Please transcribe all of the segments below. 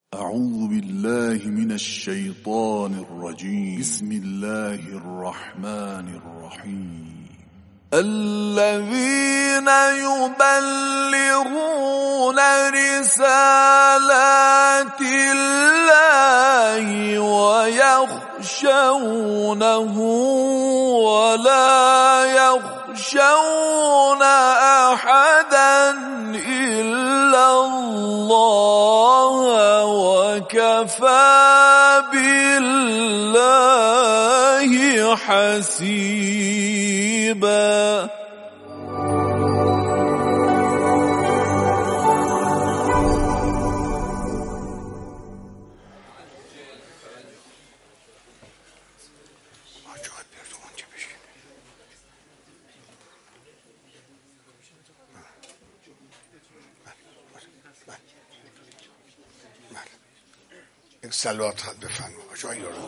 أعوذ بالله من الشيطان الرجيم. بسم الله الرحمن الرحيم. الذين يبلغون رسالات الله ويخشونه ولا يخشون أحدا إلا الله وكفى بالله حسيبا. یک صلوات خط بفرما جایی رو.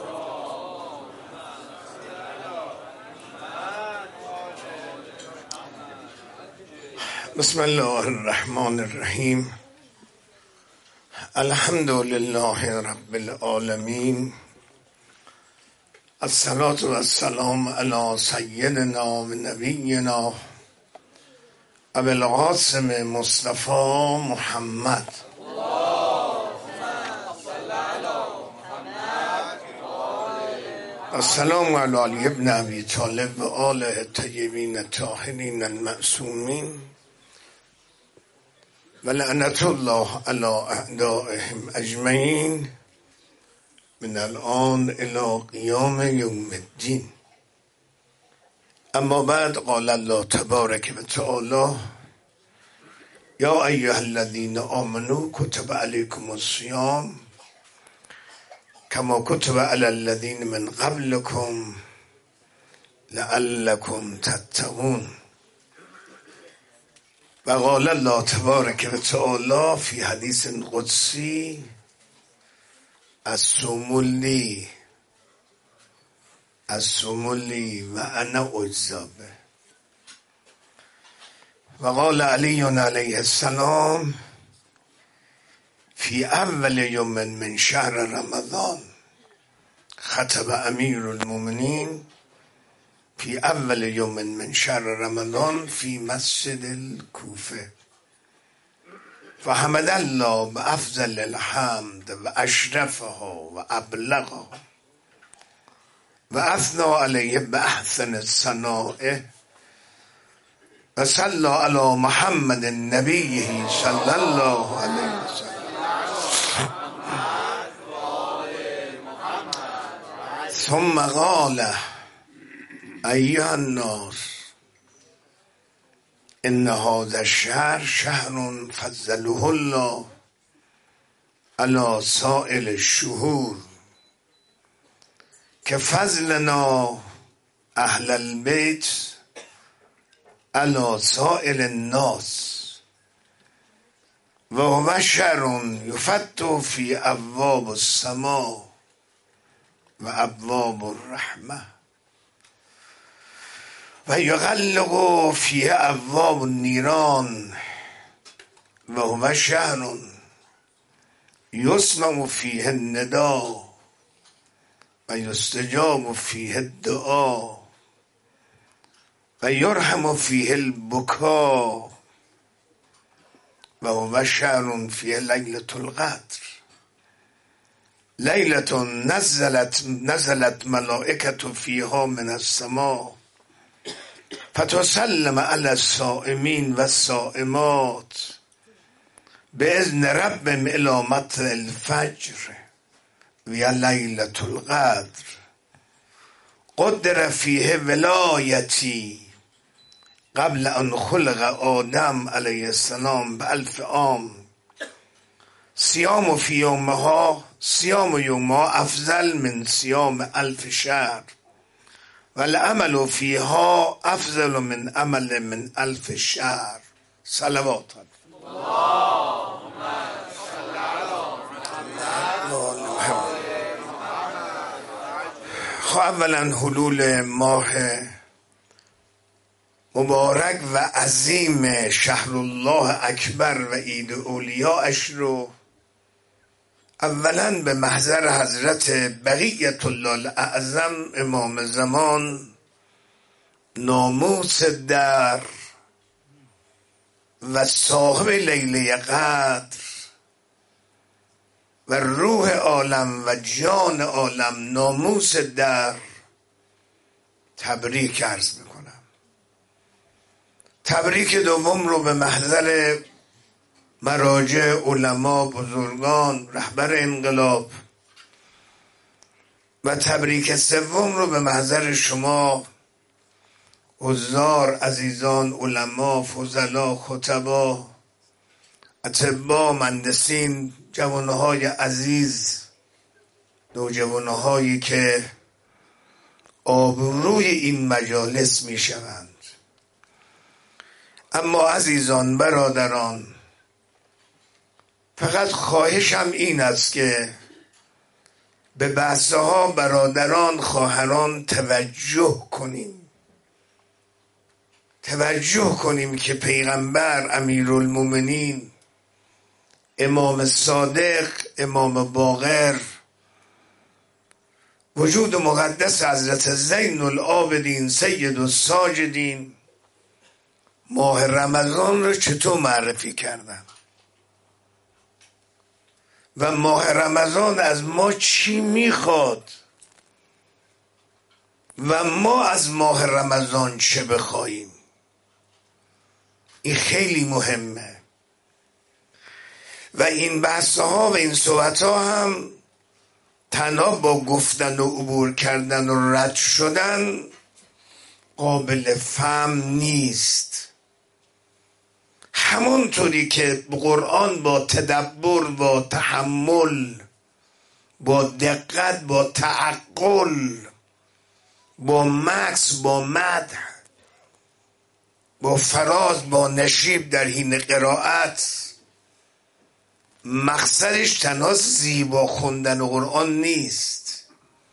بسم الله الرحمن الرحیم. الحمد لله رب العالمین. الصلاة و السلام علی سیدنا و نبینا ابی القاسم مصطفی محمد. السلام علی علی ابن ابی طالب و آل الطیبین الطاهرین المعصومین و لعنت الله علی اعدائهم اجمعین من الان الی قیام یوم الدین. اما بعد قال الله تبارک و تعالی یا ایها الذین آمنوا کتب علیکم الصیام کما کتب علی الذین من قبلکم لعلکم تتقون. و قال الله تبارک و تعالی فی حدیث قدسی الصوم لی و انا اجزی به. و قال علی علیه السلام فی اول یوم من شهر رمضان خطب امیر المؤمنین فی اول یوم من شهر رمضان فی مسجد الکوفه فحمد الله بافضل الحمد و اشرفها و ابلغها و اثنى علیه باحسن الثناء و صلی علی محمد نبیه صلی الله علیه وسلم. ثم قال ایها الناس ان هذا الشهر شهر فضله الله علی سائر الشهور كفضلنا اهل البيت على سائر الناس وهو شهر يفتح في ابواب السماء و ابواب الرحمه و یغلق فیه ابواب النیران و هو شهر یسمع فیه النداء و یستجاب فیه الدعا و یرحم فیه البکا و هو شهر فیه لیلة القدر لیلة نزلت ملائکة فیها من السماء فتسلم علی الصائمین و الصائمات باذن ربهم الی مطلع الفجر و لیلة القدر قدر فیه ولایتی قبل ان خلق آدم علیه السلام ب1000 عام صیام فی یومها افضل من صیام 1000 شهر و العمل فیها افضل من عمل من 1000 شهر. صلوات اللهم صل علی محمد. خب اولا حلول ماه مبارک و عظیم شهر الله اکبر و عید اولیاءش رو اولا به محضر حضرت بقیت الله الاعظم امام زمان، ناموس در و صاحب لیله قدر و روح عالم و جان عالم ناموس در، تبریک عرض میکنم. تبریک دوم رو به محضر مراجع، علما، بزرگان، رهبر انقلاب، و تبریک سوم رو به محضر شما حضار، عزیزان، علما، فضلا، خطبا، اطباء، مهندسین، جوانهای عزیز، نوجوانهایی که آبروی این مجالس می شوند. اما عزیزان، برادران، فقط خواهشم این است که به بحث ها برادران، خواهران توجه کنیم که پیغمبر، امیرالمومنین، امام صادق، امام باقر، وجود مقدس حضرت زین العابدین سید الساجدین، ماه رمضان رو چطور معرفی کردن و ماه رمضان از ما چی میخواد و ما از ماه رمضان چه بخواهیم. این خیلی مهمه و این بحث‌ها و این صحبت‌ها هم تنها با گفتن و عبور کردن و رد شدن قابل فهم نیست. همونطوری که قرآن با تدبر، با تحمل، با دقت، با تعقل، با مکث، با مدح، با فراز، با نشیب در حین قرائت، مقصدش تنها زیبا خوندن قرآن نیست.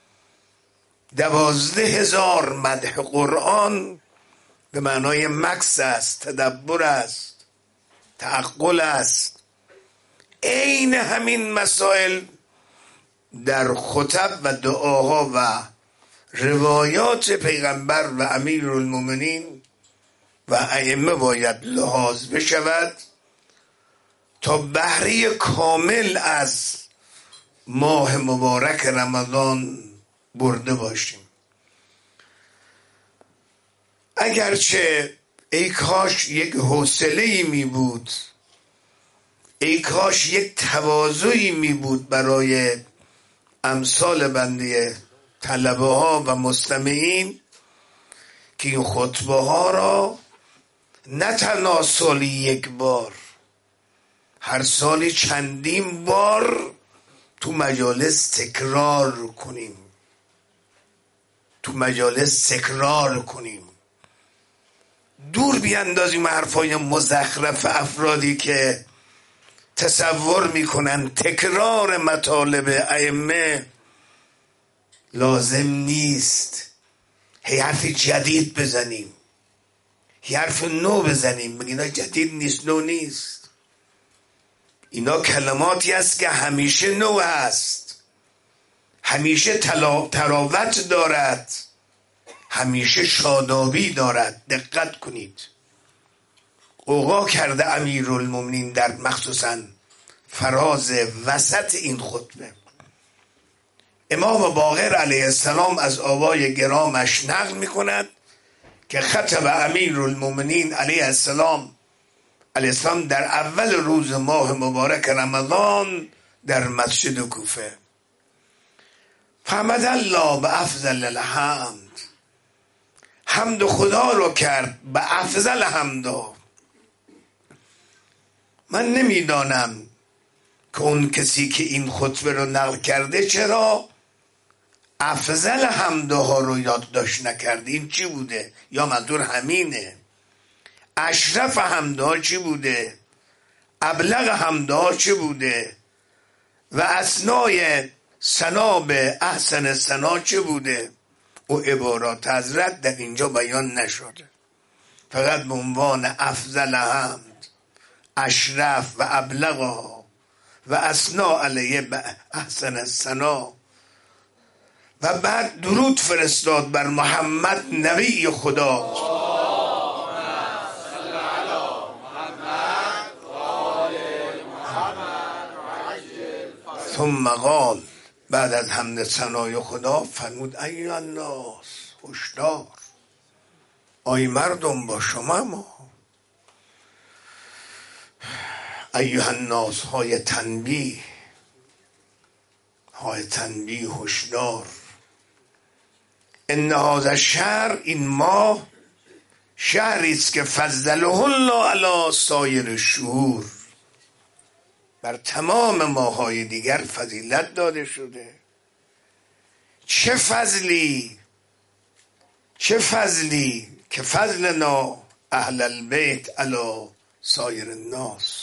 12,000 مدح قرآن به معنای مکث است، تدبر است، تعقل است. عین همین مسائل در خطب و دعاها و روایات پیغمبر و امیرالمومنین و ائمه باید لحاظ بشود تا بهره کامل از ماه مبارک رمضان برده باشیم. اگرچه ای کاش یک حوصله‌ای می بود، ای کاش یک تواضعی می بود برای امثال بنده طلبه ها و مستمعین که این خطبه ها را نه تنها سالی یک بار، هر سالی چندین بار تو مجالس تکرار کنیم، دور بیاندازیم حرفای مزخرف افرادی که تصور میکنن تکرار مطالب ائمه لازم نیست. هی حرف جدید بزنیم، هی حرف نو بزنیم، بگیم اینا جدید نیست، نو نیست. اینا کلماتی است که همیشه نو است، همیشه تراوت دارد، همیشه شادابی دارد. دقت کنید، قوقا کرده امیرالمومنین در مخصوصا فراز وسط این خطبه. امام باقر علیه السلام از آبای گرامش نقل می کند که خطب امیرالمومنین علیه السلام در اول روز ماه مبارک رمضان در مسجد کوفه. فحمد الله به افضل الحمد، حمد خدا رو کرد به افضل حمدا. من نمیدانم که اون کسی که این خطبه رو نقل کرده چرا افضل حمدها رو یادداشت نکرده. این چی بوده؟ یا منظور همینه؟ اشرف حمدها چی بوده؟ ابلغ حمدها چی بوده؟ و اثنای ثنا به احسن ثنا چی بوده؟ او عبارات حضرت در اینجا بیان نشده، فقط به عنوان افضل حمد، اشرف و ابلغ و اثنا علیه به احسن الثنا و بعد درود فرستاد بر محمد نبی خدا. ثم قال، بعد از حمد ثنای خدا فرمود ایها الناس، هشدار، آی مردم با شما ما. ایها الناس های تنبیه، هشدار. ان هذا الشهر، این ماه، شهری است که فضله الله علی سایر الشهور، بر تمام ماه‌های دیگر فضیلت داده شده. چه فضلی که فضلنا اهل البیت علی سایر الناس،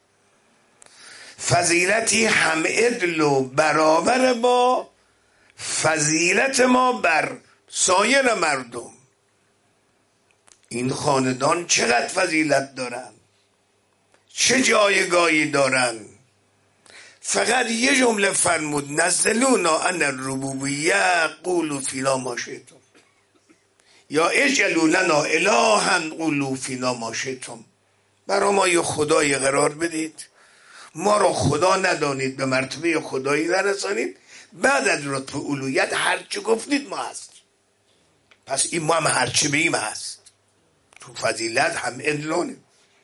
فضیلتی هم عدل و برابر با فضیلت ما بر سایر مردم. این خاندان چقدر فضیلت دارن، چه جایگاهی دارن. فقط یه جمله فرمود، نزلونا ان الربوبیه قولوا فینا ما شئتم، یا اجعلوا لنا الها قولوا فینا ما شئتم. برای ما یه خدای قرار بدید، ما رو خدا ندانید، به مرتبه خدایی نرسانید، بعد از رتبه الوهیت هرچی گفتید ما هست. پس این ما هم هرچی بیم هست، تو فضیلت هم ادلانیم.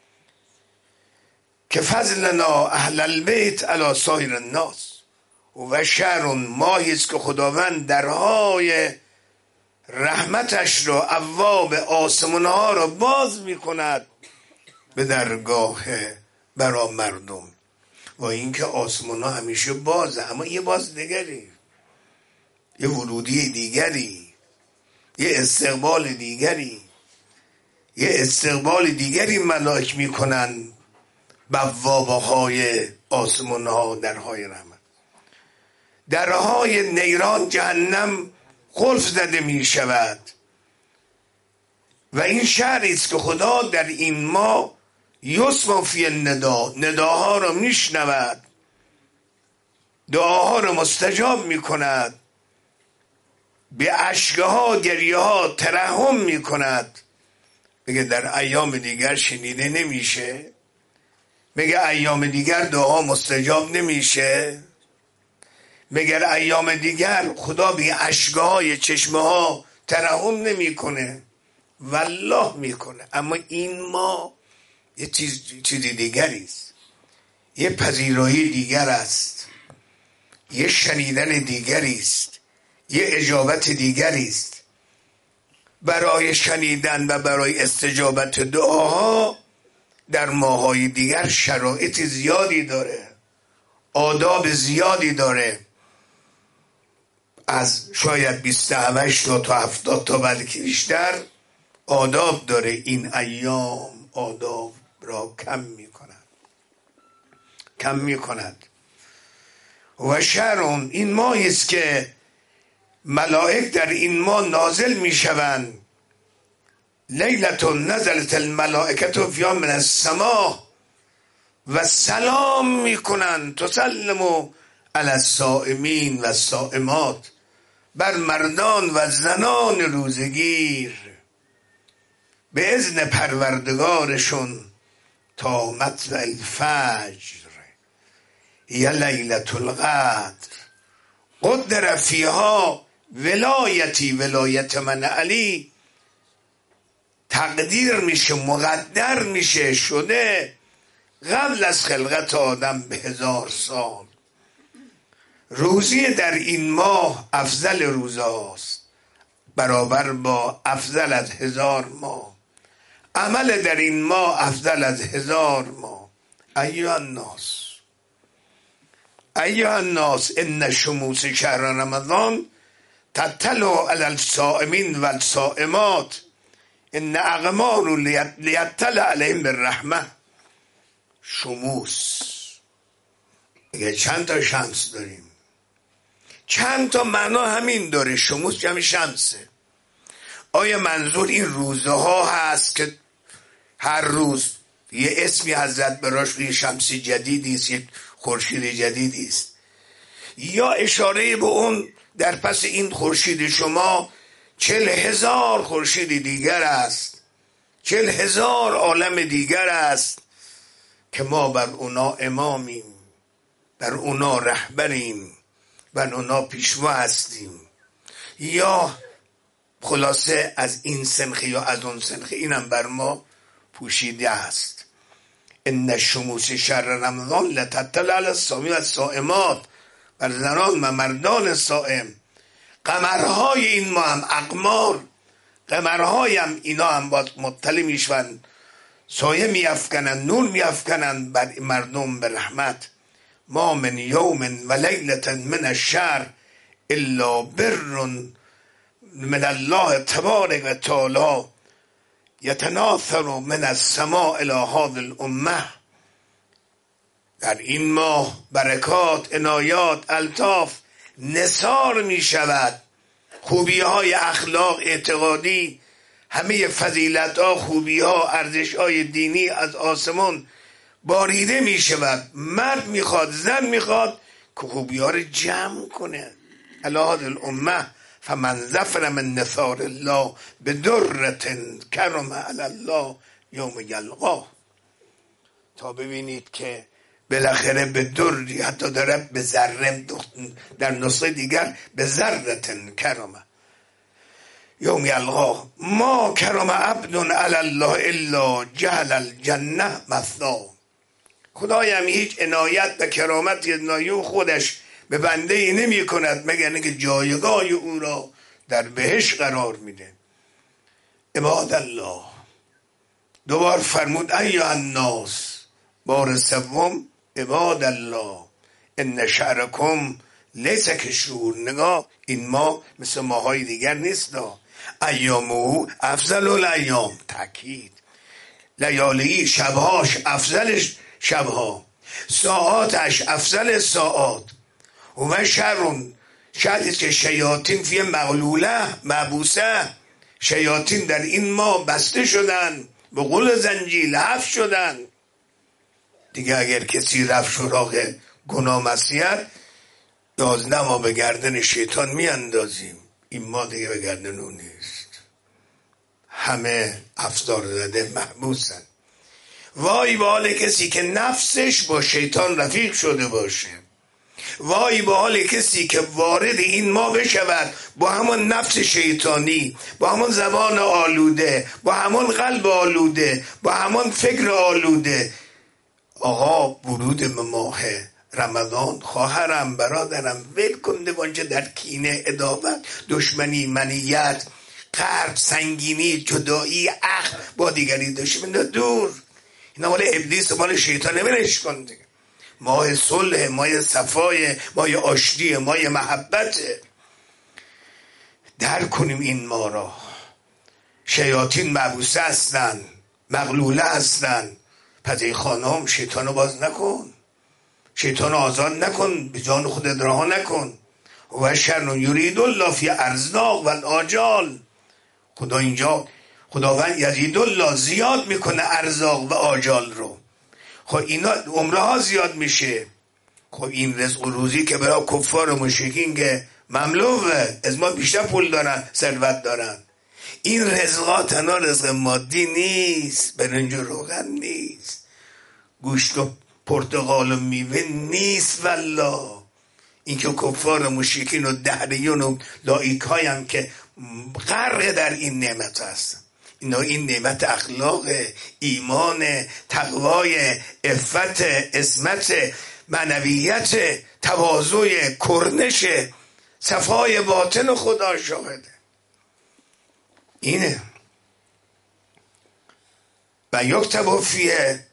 که فضلنا اهل البیت علی سایر الناس و شهر، ماهی است که خداوند درهای رحمتش رو، ابواب آسمان ها رو باز میکند به درگاه برا مردم. و اینکه آسمان ها همیشه بازه، اما یه باز دیگری، یه ورودی دیگری، یه استقبال دیگری ملائک میکنن بوابه های آسمان ها، درهای رحمت. درهای نیران جهنم قلف زده می شود. و این شهری است که خدا در این ما یسمع فی الندا، نداها رو می شنود، دعاها رو مستجاب می کند، به اشکه ها، گریه ها ترحم می کند. بگه در ایام دیگر شنیده نمیشه؟ بگه ایام دیگر دعا مستجاب نمیشه؟ مگر ایام دیگر خدا به اشکهای چشمه ها ترحم نمیکنه؟ والله میکنه. اما این ما یه چیزی دیگری است، یه پذیرایی دیگر است، یه شنیدن دیگری است، یه اجابت دیگری است. برای شنیدن و برای استجابت دعاها در ماهای دیگر شرایط زیادی داره، آداب زیادی داره. از شاید 28 تا 70 تا بلکه بیشتر آداب داره. این ایام آداب را کم میکند. و شهرون، این ماهی است که ملائک در این ماه نازل میشوند. لیلتون نزلت الملائکه فیها من السماء و سلام میکنن، تسلموا علی الصائمین و الصائمات، بر مردان و زنان روزگیر به اذن پروردگارشون تا مطلع الفجر. یا لیلة القدر قدر فیها ولایتی، ولایت من علی تقدیر میشه، مقدر میشه، شده قبل از خلقت آدم به 1000 سال. روزی در این ماه افضل روزاست، برابر با افضل از 1000 ماه. عمل در این ماه افضل از 1000 ماه. ایها الناس ان شموس شهر رمضان تطلع علی الصائمین و الصائمات ان اقمار لیطلع علیهم بالرحمه. شموس اگه چند تا شمس داریم، چند تا معنا همین داره. شموس جمع شمسه. آیا منظور این روزه ها هست که هر روز یه اسمی حضرت براش، یه شمسی جدیدی است، یه خورشید جدیدی است، یا اشاره به اون در پس این خورشید شما 40,000 خورشید دیگر است، 40,000 عالم دیگر است که ما بر اونا امامیم، بر اونا رهبریم، بر اونا پیشوا هستیم. یا خلاصه از این سنخی یا از اون سنخی، اینم بر ما پوشیده است. ان شموس شهر رمضان لتطلع علی الصائمین و الصائمات، بر زنان و مردان صائم. قمرهای این ما هم اقمار، قمرهای هم اینا هم مطلع میشون، سایه میافکنن، نور میافکنن بر مردم به رحمت. ما من یوم و لیلة من الشهر الا بر من الله تبارک و تعالی یتناثر من السماء الی هذه الامه. در این ماه برکات، عنایات، الطاف نثار می شود، خوبی های اخلاق اعتقادی، همه فضیلت ها، خوبی ها، ارزش های دینی از آسمان باریده می شود. مرد میخواد، زن میخواد که خوبی ها رو جمع کنه. علی هذه الامه فمن ظفر من نثار الله بدرة کرم علی الله یوم یلقاه. تا ببینید که بالاخره به دری، حتی داره به ذره، در نسخه دیگر به ذرة کرم یوم یلقاه. ما کرم عبد علی الله الا جعل الجنه مثواه. خدایم هیچ عنایت و کرامت نایو خودش به بنده ای نمی کند مگر اینکه جایگاه او را در بهشت قرار میده. عباد الله دوبار فرمود ایها الناس، بار سوم عباد الله ان شعرکم لیس کشور. نگاه، این ماه مثل ماهای دیگر نیست، ایامه افضل الایام، تاکید، لیالی شبهاش افضل شبها، ساعاتش افضل ساعات. و شرون شاید که شیاطین فی مغلوله مبوسه، شیاطین در این ماه بسته شدن، به قول زنجیر لحف شدن. دیگه اگر کسی رفت سراغ گناه معصیت، 11 ما به گردن شیطان میاندازیم. این ما دیگه به گردن اون نیست، همه افزار زده محبوسن. وای به حال کسی که نفسش با شیطان رفیق شده باشه، وای به حال کسی که وارد این ما بشود با همون نفس شیطانی، با همون زبان آلوده، با همون قلب آلوده، با همون فکر آلوده. آقا ورود به ماه رمضان، خواهرم، برادرم، ول کن وانچه در کینه، عداوت، دشمنی، منیت، قرب، سنگینی، جدایی، اخ با دیگری داشته بنده دور. اینا مال ابلیس و مال شیطان، ولش کن دیگه. ماه صلح، ماه صفای، ماه آشتی، ماه محبت. در کنیم این ما را. شیاطین مبوسه هستن، مغلوله هستن. پس ای خانم شیطانو باز نکن، شیطانو آزاد نکن، به جان خودت رها نکن. و شر یرید الله فی ارزاق و آجال. خدا اینجا، خداوند یزید الله زیاد میکنه ارزاق و آجال رو. خب اینا عمره ها زیاد میشه. خب این رزق و روزی که برای کفار و مشرکین که مملوه، از ما بیشتر پول دارن، ثروت دارن. این رزقات تنها رزق مادی نیست، برنج و روغن نیست، گوشت و پرتقال و میوه نیست. والله این که کفار و مشرکین و دهریون و لایک هم که غرق در این نعمت هستن. اینا این نعمت اخلاق، ایمان، تقوای، عفت، عصمت، معنویت، تواضع، کرنش، صفای باطن خدا شاهده. اینه. و یکتب فیه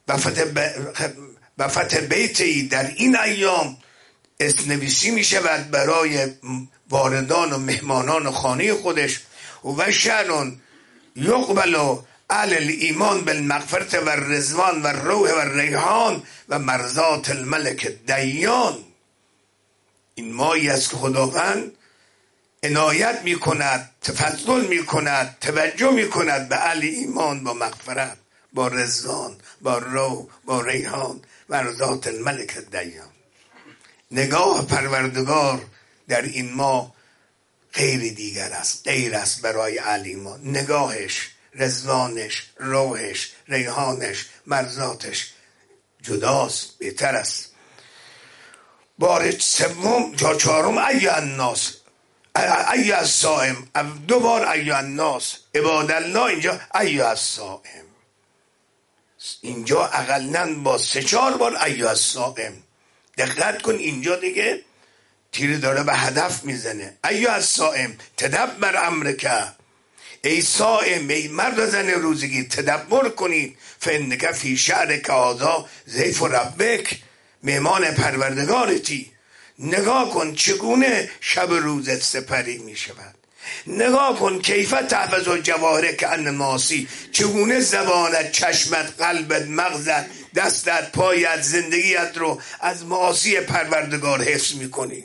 و فتح بیتی، در این ایام اسنویسی می شود برای واردان و مهمانان خانه خودش. و شرون یقبل اهل الایمان بالمغفرت و الرضوان و الروح و الریحان و مرضات الملک دیان. این ماهی است که خداوند عنایت می کند، تفضل می کند، توجه می کند به اهل ایمان با مغفرت، با رضوان، با روح، با ریحان مرضات الملک الدیان. نگاه پروردگار در این ماه غیر دیگر است، غیر است برای علی ما. نگاهش، رضوانش، روحش، ریحانش، مرضاتش جداست، بهتر است. بار سوم تا چهارم ایها الناس، ایها الصائم، دو بار ایها الناس عباد الله، اینجا ایها الصائم. اینجا اقلن با 3-4 بار ایها الصائم. دقت کن اینجا دیگه تیر داره به هدف میزنه. ایها الصائم تدبر امرک، ای صائم، ای مرد و زن روزگی تدبر کنید. فانک فی شهرک هذا ضیف ربک، مهمان پروردگارتی. نگاه کن چگونه شب روزت سپری می شود. نگاه کن کیف تحفظ جواهرک عن المعاصی، چگونه زبانت، چشمت، قلبت، مغزت، دستت، پایت، زندگیت رو از معاصی پروردگار حفظ می کنی.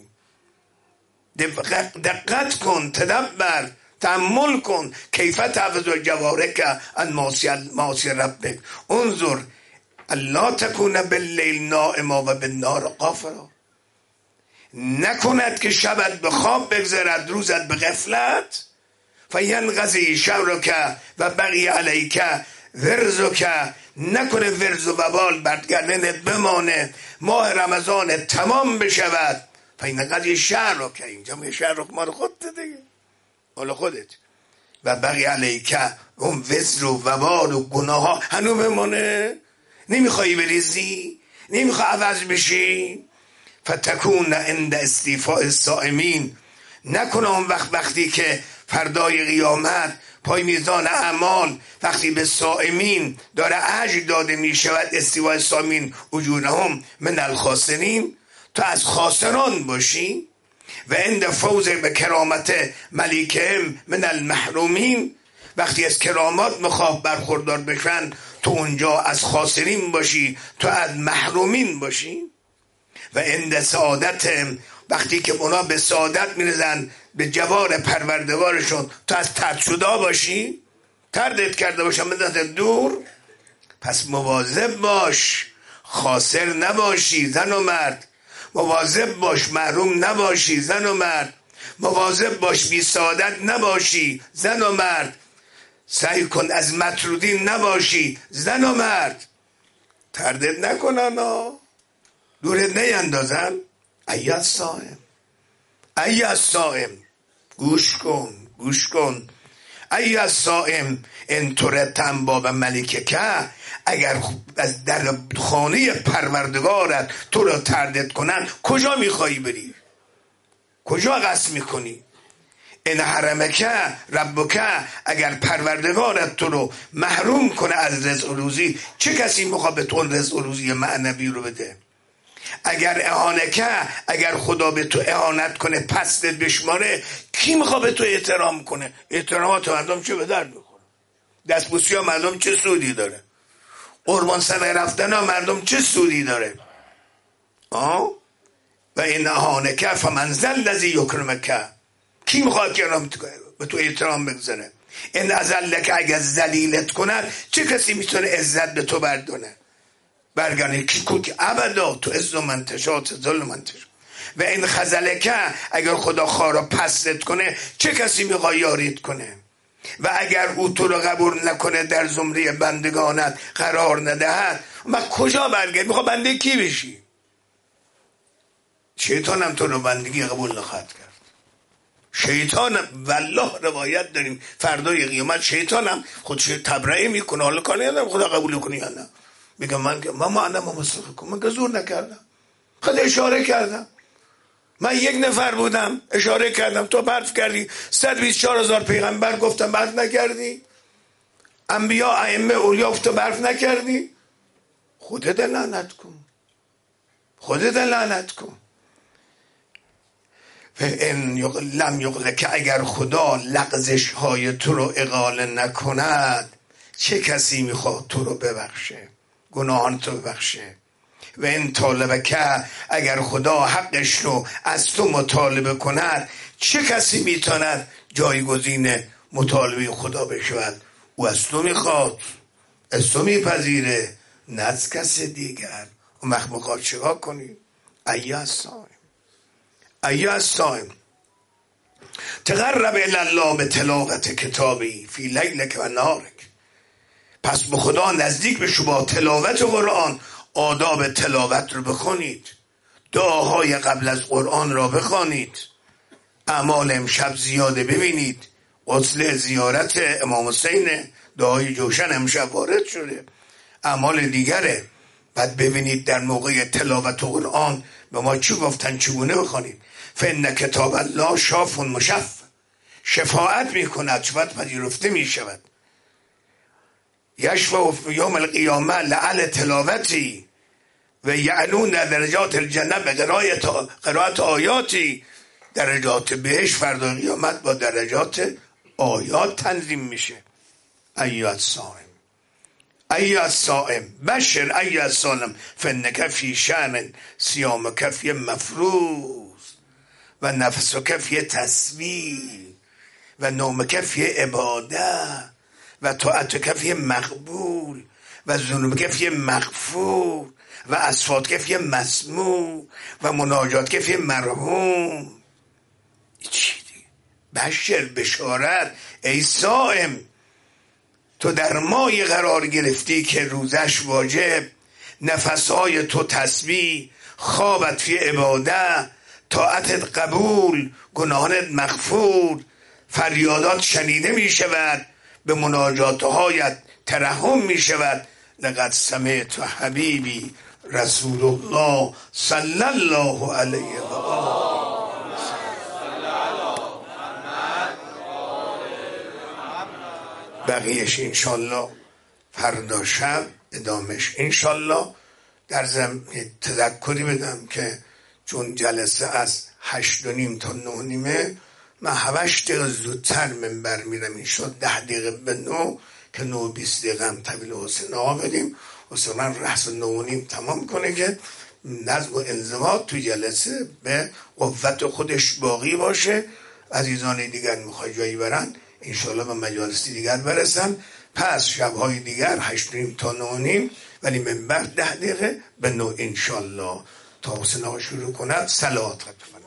دقت کن، تدبر، تأمل کن. کیف تحفظ جواهرک عن معاصی ربک، انظر الا تکون باللیل نائما و بالنهار غافلا. نکند که شبت به خواب بگذرد، روزت به غفلت. فینقضی شهرک و بقی علیک ورزک، نکنه ورز و وبال بر گردنت بمانه، ماه رمضان تمام بشود. فینقضی شهرک، اینجا میگه شهرک مال خودت دیگه، مال خودت. و بقی علیک، اون وزر و وبال و گناه ها هنو بمانه. نمیخوایی بریزی؟ نمیخوای عوض بشی؟ فتکون عند استیفاء الصائمین، نکنه اون وقتی که فردای قیامت پای میزان اعمال وقتی به صائمین داره اجر داده می شود، استیفاء الصائمین اجورهم من الخاسرین، تو از خاسران باشی. و عند فوز به کرامت ملیکهم من المحرومین، وقتی از کرامات مخواه برخوردار بشن تو اونجا از خاسرین باشی، تو از محرومین باشی. و عند سعادت، وقتی که اونا به سعادت میرزن به جوار پروردگارشون، تو از ترد شده باشی، تردت کرده باشن بدنت دور. پس مواظب باش خاسر نباشی زن و مرد، مواظب باش محروم نباشی زن و مرد، مواظب باش بی سعادت نباشی زن و مرد، سعی کن از مطرودین نباشی زن و مرد. تردت نکنن دورت نیندازن. ایها الصائم، ایها الصائم، گوش کن. ایها الصائم ان ترد انباب ملکک، اگر از در خانه پروردگارت تو را تردت کنن، کجا میخوایی بری؟ کجا قصد میکنی؟ ان حرمک ربک، اگر پروردگارت تو رو محروم کنه از رزق و روزی، چه کسی میخواد به تو رزق و روزی معنوی رو بده؟ اگر اهانکه، اگر خدا به تو اهانت کنه، پستت بشماره، کی میخواد به تو احترام کنه؟ احترامات مردم چه به درد میخوره؟ دستبوسی ها مردم چه سودی داره؟ قربان صدقه رفتن ها مردم چه سودی داره؟ و این اهانکه فمن ذا الذی یکرمک، کی میخواد که به تو احترام بگذاره؟ این ازلک، اگر ذلیلت کنن، چه کسی میتونه عزت به تو بردونه؟ برگرده که ابدا تو عز و منتشات ظل و منتشات. و این خزلکه، اگر خدا خارا پست کنه، چه کسی میخواد یاریت کنه؟ و اگر او تو رو قبول نکنه، در زمره بندگانت قرار ندهد، و کجا برگرد؟ میخواد بنده کی بشی؟ شیطان هم تو رو بندگی قبول نخواهد کرد. شیطان والله روایت داریم فردای قیامت شیطان هم خودش تبرئه میکنه، حالا کاری ندارم خدا قبول کنه یا نه. میگم من مصرف کنم، من که زور نکردم، خود اشاره کردم. من یک نفر بودم، اشاره کردم، تو برف کردی. 124,000 پیغمبر گفتم برف نکردی؟ انبیا ائمه اولیا گفتم برف نکردی؟ خودت لعنت کن. این لم یغلق، که اگر خدا لغزش های تو رو اقاله نکند، چه کسی میخواد تو رو ببخشه، گناهان تو ببخشه؟ و این طالبه که اگر خدا حقش رو از تو مطالبه کند، چه کسی میتواند جایگزین مطالبه خدا بشود؟ او از تو میخواد، از تو میپذیره، نه از کس دیگر. اون مخلوقات چیکار کنی؟ ایها الصائم تقرب الی الله به تلاوت کتابی فی لیلک و نهارک. پس به خدا نزدیک بشو با تلاوت قرآن. آداب تلاوت رو بخونید، دعاهای قبل از قرآن را بخوانید، اعمال امشب زیاده ببینید. غسل زیارت امام حسین، دعای جوشن امشب وارد شده، اعمال دیگره. بعد ببینید در موقع تلاوت قرآن به ما چی گفتن، چگونه بخوانید. فإن کتاب الله شاف مشفع، شفاعت میکند، شفاعت پذیرفته میشود. یشفع یوم القیامه لعل تلاوتی و یعلون درجات الجنه به قرائت آیاتی. درجات بهش فردا قیامت با درجات آیات تنظیم میشه. ایها الصائم بشر ایها الصائم فانک فی شأن صیامک فی مفروض و نفسک فی تسبیح و نومک فی عباده و طاعتک فی مقبول و ذنوبک فی مغفور و اصواتک فی مسموع و مناجاتک فی مرحوم. چی دیگه؟ بشر، بشارت، ای صائم، تو در مایی قرار گرفتی که روزش واجب، نفسهای تو تسبیح، خوابت فی عباده، طاعتت قبول، گناهانت مغفور، فریادات شنیده می شود، به مناجاتهایت ترحم می شود. لقد سمعت حبیبی رسول الله صلی الله علیه و آله بقیهش انشالله فردا شب ادامش انشالله. در ضمن تذکری بدم که چون جلسه از 8:30 تا 9:30 من 8 دقیقه زودتر منبر میرم، این شد 10 دقیقه به 9 که 9:20 دقیقه هم طویل حسین آقا بدیم. حسین من رأس 9:30 تمام کنه که نظم و انضباط تو جلسه به قوت خودش باقی باشه. عزیزان دیگر میخوای جایی برن انشالله به مجالس دیگر برسن. پس شبهای دیگر 8:30 تا 9:30 ولی منبر 10 دقیقه به 9 انشالله. تا حسین آقا شروع کند صلوات خط بفرمایید.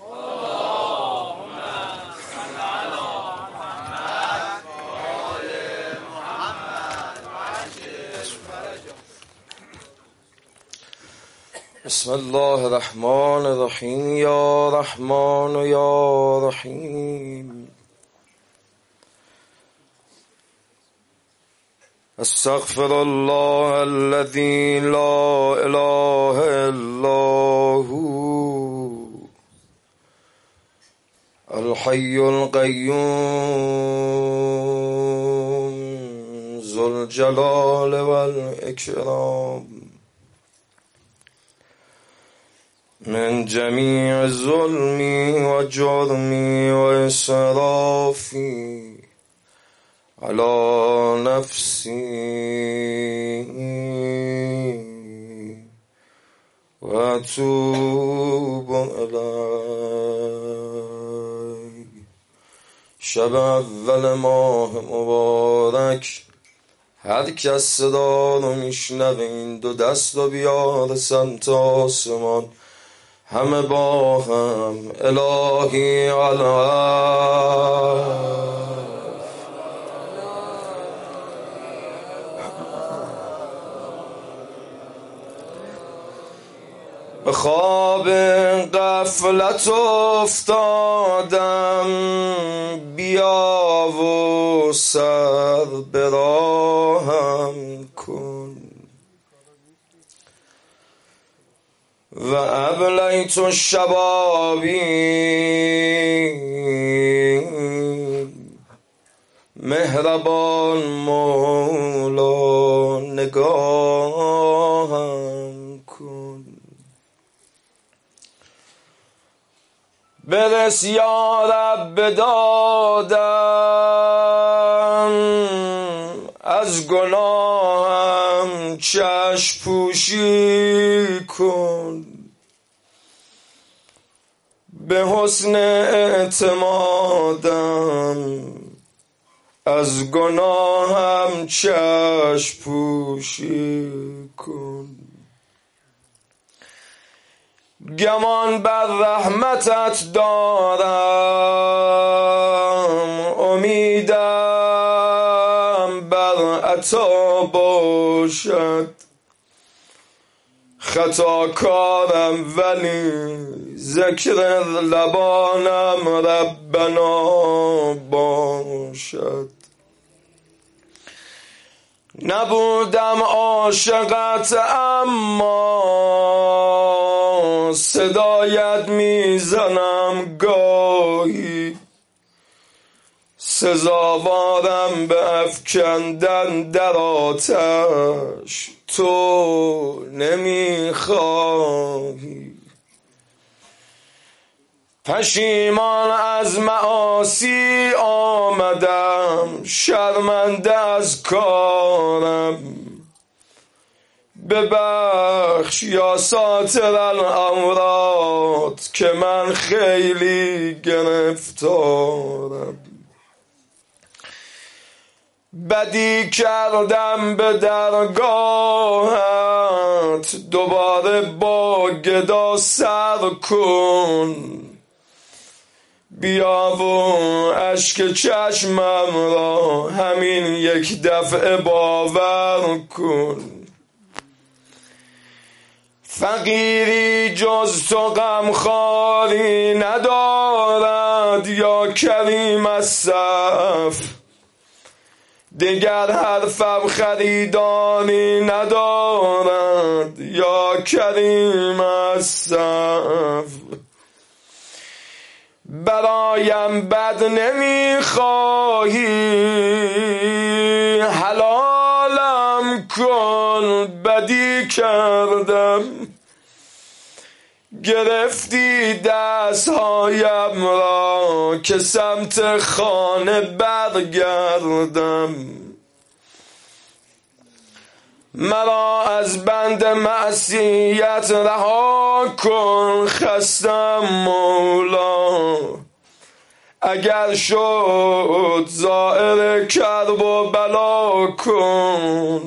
بسم الله الرحمن الرحیم. یا رحمان یا رحیم. استغفر الله الذي لا اله الا هو الحي القيوم ذو الجلال والإكرام من جميع ظلمي وجرمي وإسرافي على نفسي وأتوب إليه. شب اول ماه مبارک هر کس صدا رو میشنوه این دو دست رو بیاره سمت آسمان، همه با هم الهی علیه به خواب غفلت افتادم، بیا و سر به راهم کن و ابلیت شبابی مهربان مولا نگاهم کن. برس یا رب دادم، از گناهم چشم پوشی کن، به حسن اعتمادم از گناهم چشم پوشی کن. گمان بر رحمتت دارم، امیدم بر عطا باشد. خطاکارم ولی ذکر لبانم ربنا باشد. نبودم عاشقت اما صدایت میزنم گاهی، سزاوارم به افکندن در آتش تو نمیخواهی. پشیمان از معاصی آمدم، شرمنده از کارم، ببخش یا ساتر الامراض که من خیلی گرفتارم. بدی کردم به درگاهت، دوباره با گدا سر کن. بیا و اشک چشمم را همین یک دفعه باور کن. فقیری جز تو غمخواری ندارد یا کریم الصف، دیگر حرفم خریداری ندارد یا کریم الصف. برایم بد نمیخواهی حلالم کن، بدی کردم گرفتی دستهایم را که سمت خانه برگردم. مرا از بند معصیت رها کن، خستم مولا. اگر شد زائر کرب و بلا کن،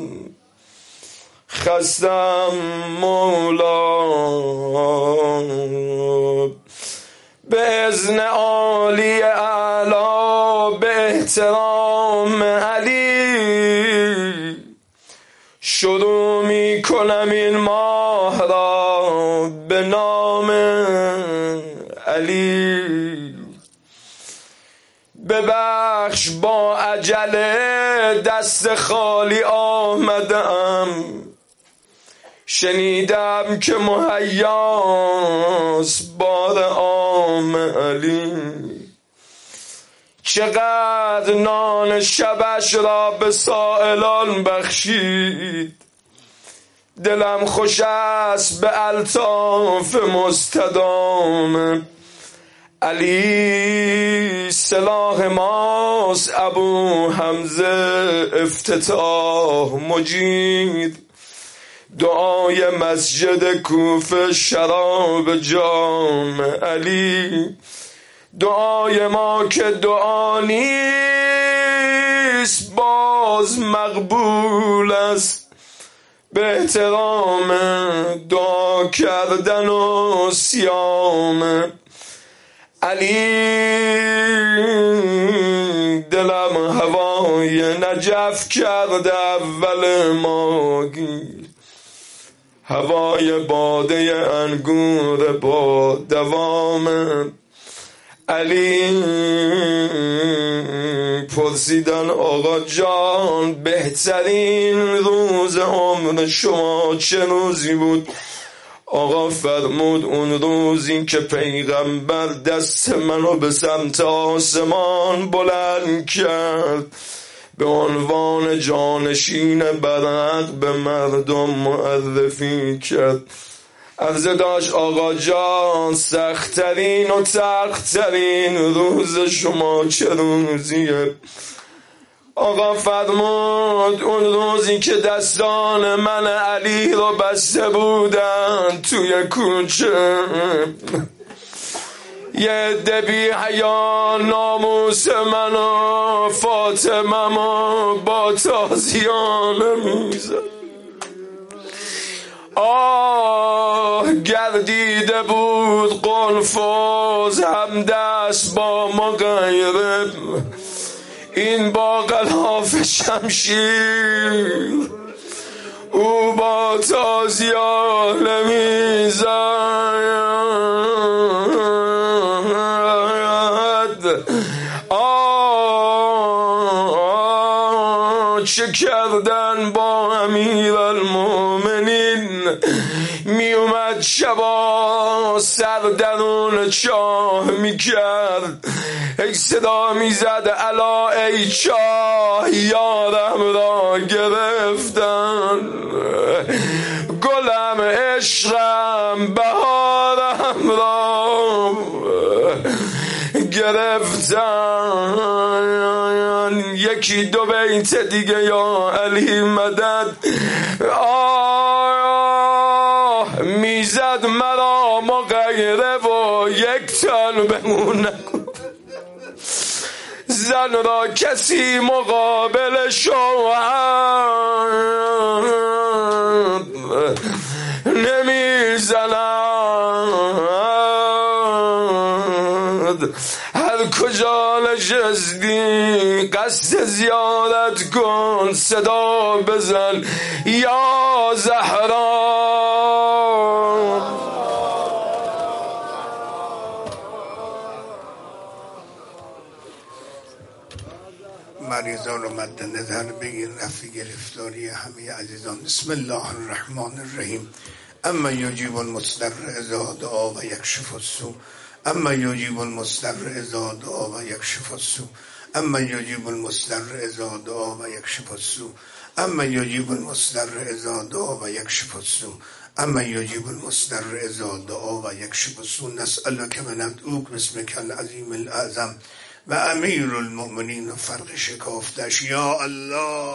خستم مولا. به اذن عالی اعلی به احترام علی شروع می کنم این ماه را به نام علی. ببخش با عجله دست خالی آمدم، شنیدم که مهیاست بار عام علی. چقدر نان شبش را به سائلان بخشید، دلم خوش است به الطاف مستدام علی. سلاح ماست ابو حمزه افتتاح مجید، دعای مسجد کوفه شراب جام علی. دعای ما که دعا نیست باز مقبول است، به احترام دعا کردن و صیام علی. دلم هوای نجف کرده اول ماگی، هوای باده انگور با دوام علی. پرسیدن آقا جان بهترین روز عمر شما چه روزی بود؟ آقا فرمود اون روزی که پیغمبر دست منو به سمت آسمان بلند کرد، به عنوان جانشین برحق به مردم معرفی کرد. عرضه داشت آقا جان سخت‌ترین و تلخ‌ترین روز شما چه روزیه؟ آقا فرمود اون روزی که دستان من علی رو بسته بودن توی کوچه، یه دبی حیا ناموس من و فاطمه با تازیانه میزد. گردیده بود قنفذ هم دست با مغیرب، این با غلاف شمشیر او با تازیانه میزد. چه کردن با امیرالمومنین؟ می اومد شبا سر درون چاه می کرد، یک صدا می زد الا ای چاه یارم را گرفتن، گلم عشقم بهارم را گرفتن. یکی دو بیت دیگه یا علی مدد. میزد مرا مغیره و یک تن بمونه، زن را کسی مقابل شوهر نمیزند. هر کجا نشستی قصد زیارت کن، صدا بزن یا زهرا. مریضان رو مد نظر بگیر، رفع گرفتاری همه عزیزان. بسم الله الرحمن الرحیم. اما یجیب المضطر اذا دعا و یکشف السوء، اما یجیب المضطر اذا دعا و یکشف السوء، اما یجیب المضطر اذا دعا و یکشف السوء، اما یجیب المضطر اذا دعا و یکشف السوء، اما یجیب المضطر اذا دعا و یکشف السوء. نسألک و ندعوک باسمک العظیم الاعظم و امیر المؤمنین و فرق شکافتش. یا الله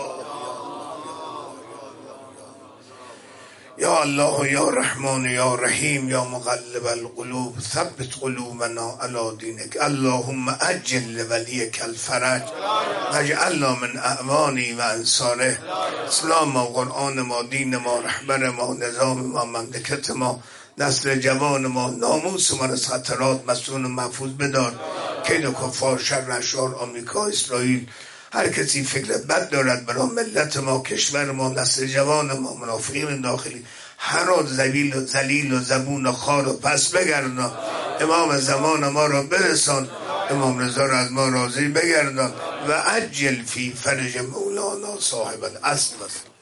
یا الله یا رحمان یا رحیم یا مقلب القلوب ثبت قلوبنا علی دینک. اللهم عجل ولیک الفرج واجعلنا من اعوانی و انصاره. اسلام ما، قرآن ما، دین ما، رهبر ما، نظام ما، مملکت ما، نسل جوان ما، ناموس ما از خطرات مسئول و محفوظ بدار. کید و کفار، شر اشرار آمریکا، اسرائیل، هر کسی فکر بد دارد برای ملت ما، کشور ما، نسل جوان ما، منافقین داخلی، هر روز ذلیل و زبون و خار و پس بگردان. امام زمان ما را برسان، امام رضا را از ما راضی بگردان و عجل فی فرج مولانا صاحب الاصل.